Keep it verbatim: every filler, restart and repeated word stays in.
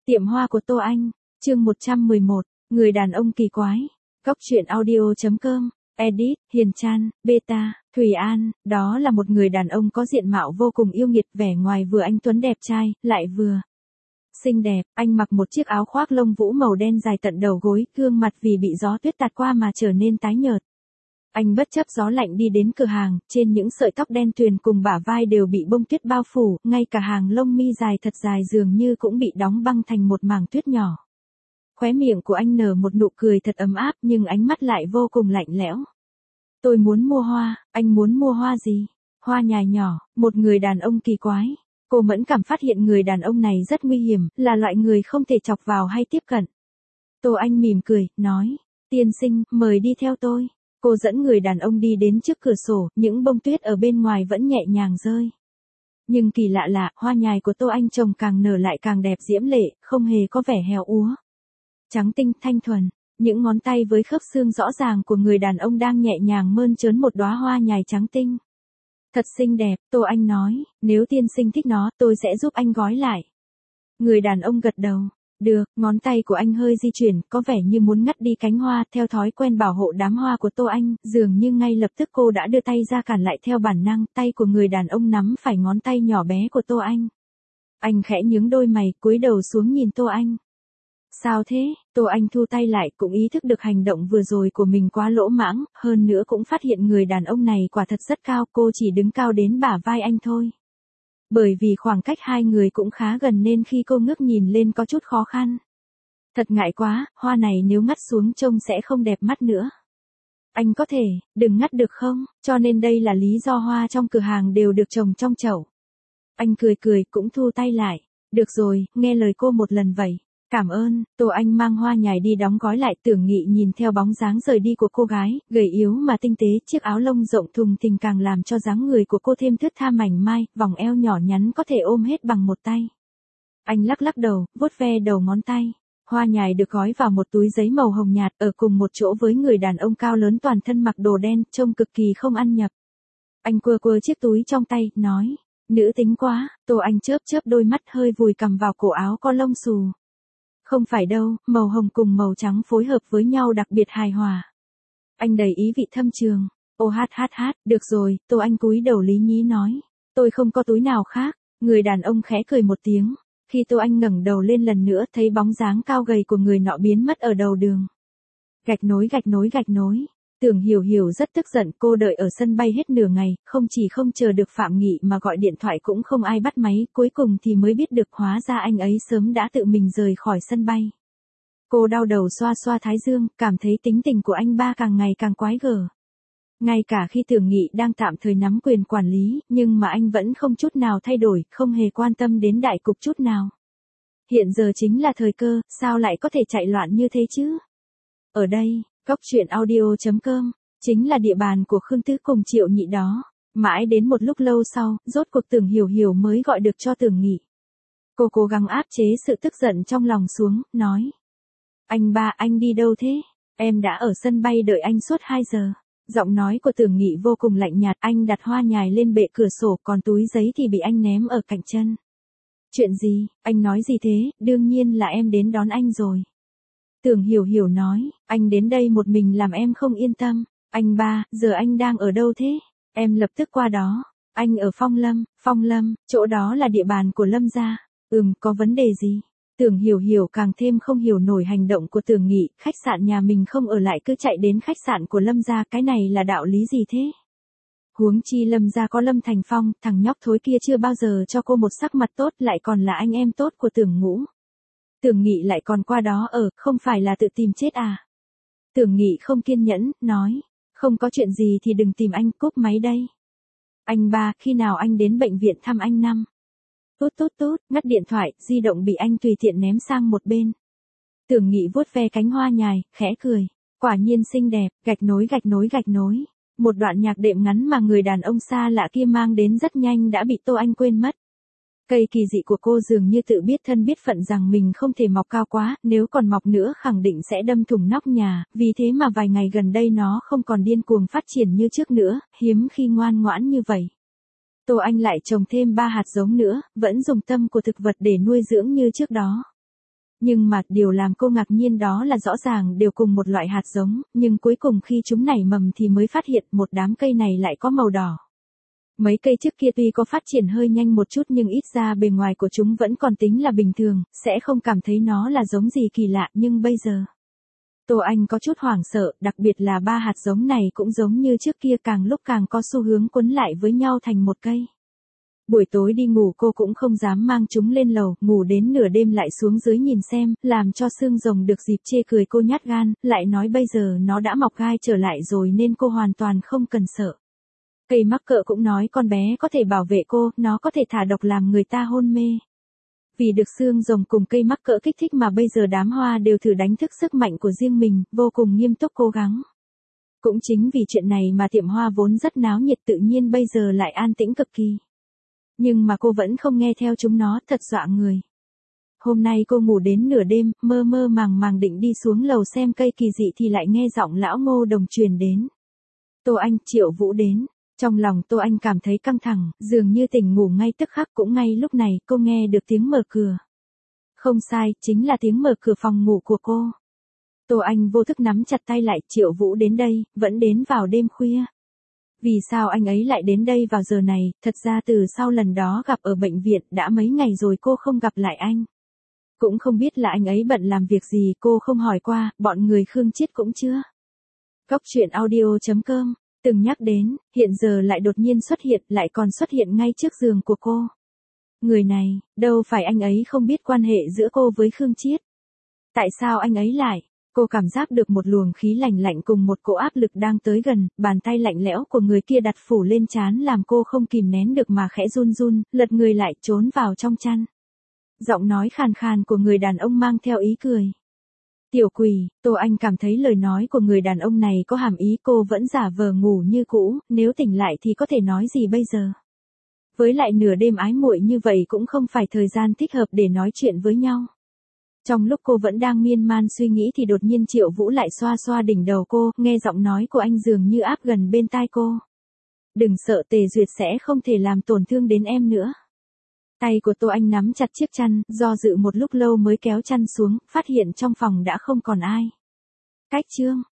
Tiệm hoa của Tô Anh, chương một trăm mười một, người đàn ông kỳ quái. Góc truyện audio.com, edit, Hiền Chan, Beta, Thùy An, đó là một người đàn ông có diện mạo vô cùng yêu nghiệt, vẻ ngoài vừa anh tuấn đẹp trai, lại vừa xinh đẹp. Anh mặc một chiếc áo khoác lông vũ màu đen dài tận đầu gối, gương mặt vì bị gió tuyết tạt qua mà trở nên tái nhợt. Anh bất chấp gió lạnh đi đến cửa hàng, trên những sợi tóc đen tuyền cùng bả vai đều bị bông tuyết bao phủ, ngay cả hàng lông mi dài thật dài dường như cũng bị đóng băng thành một mảng tuyết nhỏ. Khóe miệng của anh nở một nụ cười thật ấm áp nhưng ánh mắt lại vô cùng lạnh lẽo. Tôi muốn mua hoa, anh muốn mua hoa gì? Hoa nhài nhỏ, một người đàn ông kỳ quái. Cô mẫn cảm phát hiện người đàn ông này rất nguy hiểm, là loại người không thể chọc vào hay tiếp cận. Tô Anh mỉm cười, nói, tiên sinh, mời đi theo tôi. Cô dẫn người đàn ông đi đến trước cửa sổ, những bông tuyết ở bên ngoài vẫn nhẹ nhàng rơi. Nhưng kỳ lạ là, hoa nhài của Tô Anh trồng càng nở lại càng đẹp diễm lệ, không hề có vẻ héo úa. Trắng tinh, thanh thuần, những ngón tay với khớp xương rõ ràng của người đàn ông đang nhẹ nhàng mơn trớn một đóa hoa nhài trắng tinh. Thật xinh đẹp, Tô Anh nói, nếu tiên sinh thích nó, tôi sẽ giúp anh gói lại. Người đàn ông gật đầu. Được, ngón tay của anh hơi di chuyển, có vẻ như muốn ngắt đi cánh hoa, theo thói quen bảo hộ đám hoa của Tô Anh, dường như ngay lập tức cô đã đưa tay ra cản lại theo bản năng, tay của người đàn ông nắm phải ngón tay nhỏ bé của Tô Anh. Anh khẽ nhướng đôi mày, cúi đầu xuống nhìn Tô Anh. Sao thế? Tô Anh thu tay lại, cũng ý thức được hành động vừa rồi của mình quá lỗ mãng, hơn nữa cũng phát hiện người đàn ông này quả thật rất cao, cô chỉ đứng cao đến bả vai anh thôi. Bởi vì khoảng cách hai người cũng khá gần nên khi cô ngước nhìn lên có chút khó khăn. Thật ngại quá, hoa này nếu ngắt xuống trông sẽ không đẹp mắt nữa. Anh có thể, đừng ngắt được không, cho nên đây là lý do hoa trong cửa hàng đều được trồng trong chậu. Anh cười cười cũng thu tay lại. Được rồi, nghe lời cô một lần vậy. Cảm ơn. Tô Anh mang hoa nhài đi đóng gói lại. Tưởng Nghị nhìn theo bóng dáng rời đi của cô gái, gầy yếu mà tinh tế, chiếc áo lông rộng thùng thình càng làm cho dáng người của cô thêm thướt tha mảnh mai, vòng eo nhỏ nhắn có thể ôm hết bằng một tay. Anh lắc lắc đầu, vuốt ve đầu ngón tay. Hoa nhài được gói vào một túi giấy màu hồng nhạt, ở cùng một chỗ với người đàn ông cao lớn toàn thân mặc đồ đen, trông cực kỳ không ăn nhập. Anh quơ quơ chiếc túi trong tay, nói, nữ tính quá. Tô Anh chớp chớp đôi mắt, hơi vùi cằm vào cổ áo có lông xù. Không phải đâu, màu hồng cùng màu trắng phối hợp với nhau đặc biệt hài hòa. Anh đầy ý vị thâm trường. Ô hát hát hát, được rồi, Tô Anh cúi đầu lý nhí nói. Tôi không có túi nào khác. Người đàn ông khẽ cười một tiếng. Khi Tô Anh ngẩng đầu lên lần nữa thấy bóng dáng cao gầy của người nọ biến mất ở đầu đường. Gạch nối gạch nối gạch nối. Tưởng Hiểu Hiểu rất tức giận, cô đợi ở sân bay hết nửa ngày, không chỉ không chờ được Phạm Nghị mà gọi điện thoại cũng không ai bắt máy, cuối cùng thì mới biết được hóa ra anh ấy sớm đã tự mình rời khỏi sân bay. Cô đau đầu xoa xoa thái dương, cảm thấy tính tình của anh ba càng ngày càng quái gở. Ngay cả khi Tưởng Nghị đang tạm thời nắm quyền quản lý, nhưng mà anh vẫn không chút nào thay đổi, không hề quan tâm đến đại cục chút nào. Hiện giờ chính là thời cơ, sao lại có thể chạy loạn như thế chứ? Ở đây, góc truyện audio.com, chính là địa bàn của Khương Tứ cùng Triệu Nhị đó. Mãi đến một lúc lâu sau, rốt cuộc Tưởng Hiểu Hiểu mới gọi được cho Tưởng Nghị. Cô cố gắng áp chế sự tức giận trong lòng xuống, nói. Anh ba, anh đi đâu thế? Em đã ở sân bay đợi anh suốt hai giờ. Giọng nói của Tưởng Nghị vô cùng lạnh nhạt, anh đặt hoa nhài lên bệ cửa sổ, còn túi giấy thì bị anh ném ở cạnh chân. Chuyện gì, anh nói gì thế, đương nhiên là em đến đón anh rồi. Tưởng Hiểu Hiểu nói, anh đến đây một mình làm em không yên tâm. Anh ba, giờ anh đang ở đâu thế? Em lập tức qua đó. Anh ở Phong Lâm, Phong Lâm, chỗ đó là địa bàn của Lâm gia. Ừm, có vấn đề gì? Tưởng Hiểu Hiểu càng thêm không hiểu nổi hành động của Tưởng Nghị, khách sạn nhà mình không ở lại cứ chạy đến khách sạn của Lâm gia, cái này là đạo lý gì thế? Huống chi Lâm gia có Lâm Thành Phong, thằng nhóc thối kia chưa bao giờ cho cô một sắc mặt tốt, lại còn là anh em tốt của Tưởng Ngũ. Tưởng Nghị lại còn qua đó ở, không phải là tự tìm chết à? Tưởng Nghị không kiên nhẫn, nói, không có chuyện gì thì đừng tìm anh, cúp máy đây. Anh ba, khi nào anh đến bệnh viện thăm anh Năm? Tút tút tút, ngắt điện thoại, di động bị anh tùy tiện ném sang một bên. Tưởng Nghị vuốt ve cánh hoa nhài, khẽ cười, quả nhiên xinh đẹp, gạch nối gạch nối gạch nối. Một đoạn nhạc đệm ngắn mà người đàn ông xa lạ kia mang đến rất nhanh đã bị Tô Anh quên mất. Cây kỳ dị của cô dường như tự biết thân biết phận rằng mình không thể mọc cao quá, nếu còn mọc nữa khẳng định sẽ đâm thủng nóc nhà, vì thế mà vài ngày gần đây nó không còn điên cuồng phát triển như trước nữa, hiếm khi ngoan ngoãn như vậy. Tô Anh lại trồng thêm ba hạt giống nữa, vẫn dùng tâm của thực vật để nuôi dưỡng như trước đó. Nhưng mà, điều làm cô ngạc nhiên đó là rõ ràng đều cùng một loại hạt giống, nhưng cuối cùng khi chúng nảy mầm thì mới phát hiện một đám cây này lại có màu đỏ. Mấy cây trước kia tuy có phát triển hơi nhanh một chút nhưng ít ra bề ngoài của chúng vẫn còn tính là bình thường, sẽ không cảm thấy nó là giống gì kỳ lạ, nhưng bây giờ. Tô Anh có chút hoảng sợ, đặc biệt là ba hạt giống này cũng giống như trước kia càng lúc càng có xu hướng quấn lại với nhau thành một cây. Buổi tối đi ngủ cô cũng không dám mang chúng lên lầu, ngủ đến nửa đêm lại xuống dưới nhìn xem, làm cho xương rồng được dịp chê cười cô nhát gan, lại nói bây giờ nó đã mọc gai trở lại rồi nên cô hoàn toàn không cần sợ. Cây mắc cỡ cũng nói con bé có thể bảo vệ cô, nó có thể thả độc làm người ta hôn mê. Vì được xương rồng cùng cây mắc cỡ kích thích mà bây giờ đám hoa đều thử đánh thức sức mạnh của riêng mình, vô cùng nghiêm túc cố gắng. Cũng chính vì chuyện này mà tiệm hoa vốn rất náo nhiệt tự nhiên bây giờ lại an tĩnh cực kỳ. Nhưng mà cô vẫn không nghe theo chúng nó, thật dọa người. Hôm nay cô ngủ đến nửa đêm, mơ mơ màng màng định đi xuống lầu xem cây kỳ dị thì lại nghe giọng lão Ngô Đồng truyền đến. Tô Anh, Triệu Vũ đến. Trong lòng Tô Anh cảm thấy căng thẳng, dường như tỉnh ngủ ngay tức khắc cũng ngay lúc này cô nghe được tiếng mở cửa. Không sai, chính là tiếng mở cửa phòng ngủ của cô. Tô Anh vô thức nắm chặt tay lại, Triệu Vũ đến đây, vẫn đến vào đêm khuya. Vì sao anh ấy lại đến đây vào giờ này, thật ra từ sau lần đó gặp ở bệnh viện đã mấy ngày rồi cô không gặp lại anh. Cũng không biết là anh ấy bận làm việc gì, cô không hỏi qua, bọn người Khương Chiết cũng chưa. Cóc truyện audio chấm com từng nhắc đến, hiện giờ lại đột nhiên xuất hiện, lại còn xuất hiện ngay trước giường của cô. Người này, đâu phải anh ấy không biết quan hệ giữa cô với Khương Chiết. Tại sao anh ấy lại? Cô cảm giác được một luồng khí lạnh lạnh cùng một cỗ áp lực đang tới gần, bàn tay lạnh lẽo của người kia đặt phủ lên trán làm cô không kìm nén được mà khẽ run run, lật người lại trốn vào trong chăn. Giọng nói khàn khàn của người đàn ông mang theo ý cười. Tiểu quỷ, Tô Anh cảm thấy lời nói của người đàn ông này có hàm ý cô vẫn giả vờ ngủ như cũ, nếu tỉnh lại thì có thể nói gì bây giờ. Với lại nửa đêm ái muội như vậy cũng không phải thời gian thích hợp để nói chuyện với nhau. Trong lúc cô vẫn đang miên man suy nghĩ thì đột nhiên Triệu Vũ lại xoa xoa đỉnh đầu cô, nghe giọng nói của anh dường như áp gần bên tai cô. Đừng sợ, Tề Duyệt sẽ không thể làm tổn thương đến em nữa. Tay của Tô Anh nắm chặt chiếc chăn, do dự một lúc lâu mới kéo chăn xuống, phát hiện trong phòng đã không còn ai. Cách chương